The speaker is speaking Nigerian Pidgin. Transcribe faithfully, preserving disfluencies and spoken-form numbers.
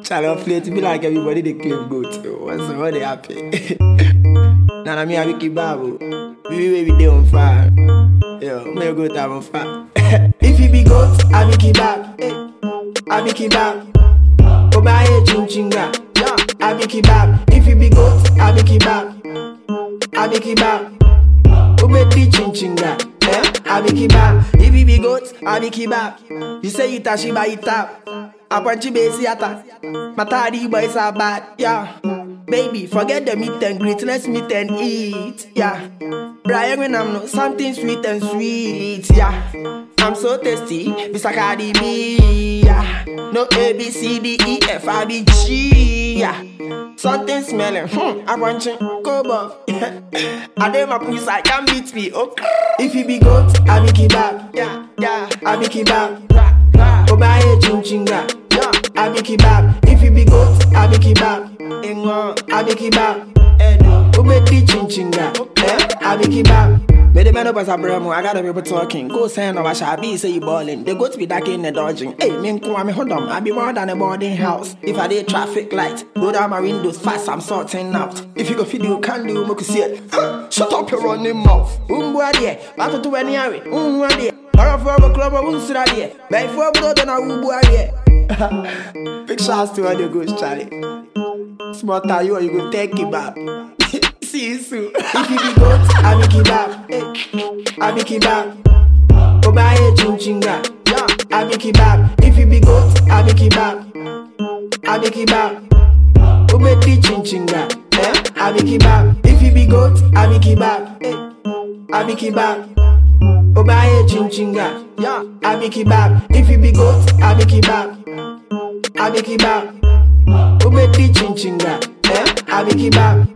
Channel play to be like everybody they claim goat. What's what they happy? Now me I be kebab. Baby baby they on fire. Yo, me go to on fire. If you be goat, I be kebab. I be kebab. Obaye chinchinga. Yeah, I be kebab. If you be goat, I be kebab. I be kebab. Obedi chinchinga. Yeah, I be kebab. If you be goat, I be kebab. You say you tashi by it tap. I want you basi ata. Matadi boys are bad. Yeah. Baby, forget the meat and greet, let's meet and eat, yeah. Brian when I'm not something sweet and sweet, yeah. I'm so tasty, Mister Cardi B, yeah. No A, B, C, D, E, F, I, B, G, yeah. Something smelling, hmm, I want you, go above. I dare my pussy, I can't beat me, okay. If you be goat, I be kebab, yeah, yeah. I be kebab, Obaye chinchinga, yeah. I be kebab. If you be goat, I be kebab. I be kebab. Obedi chinchinga. I be kebab. But the man up as a bramo, I got a people talking. Go send over Shabi, say you ballin'. They go to be dark in the dodging. Hey, me and me hold on. I be more than a boarding house. If I did traffic light, go down my windows fast, I'm sorting out. If you go feed you can do, make you see it. Shut up your running mouth. Umbuadie, battle to any area. Umbuadie. Or for a club, I won't sit out here. But for a blood, then I will buy. Big shouts to all the ghosts, Charlie. Smart are you or you go take kebab. See you soon. If you be goat, I be kebab. I be kebab. Obaye chinchinga. Yeah, I be kebab. If you be goat, I be kebab. I be kebab. Obedi chinchinga. Yeah, I be kebab. If you be goat, I be kebab. I be kebab. Obaye chinchinga. Yeah, I be kebab. If you be goat, I be kebab. I be kebab. Obedi chinchinga. Yeah, I be kebab.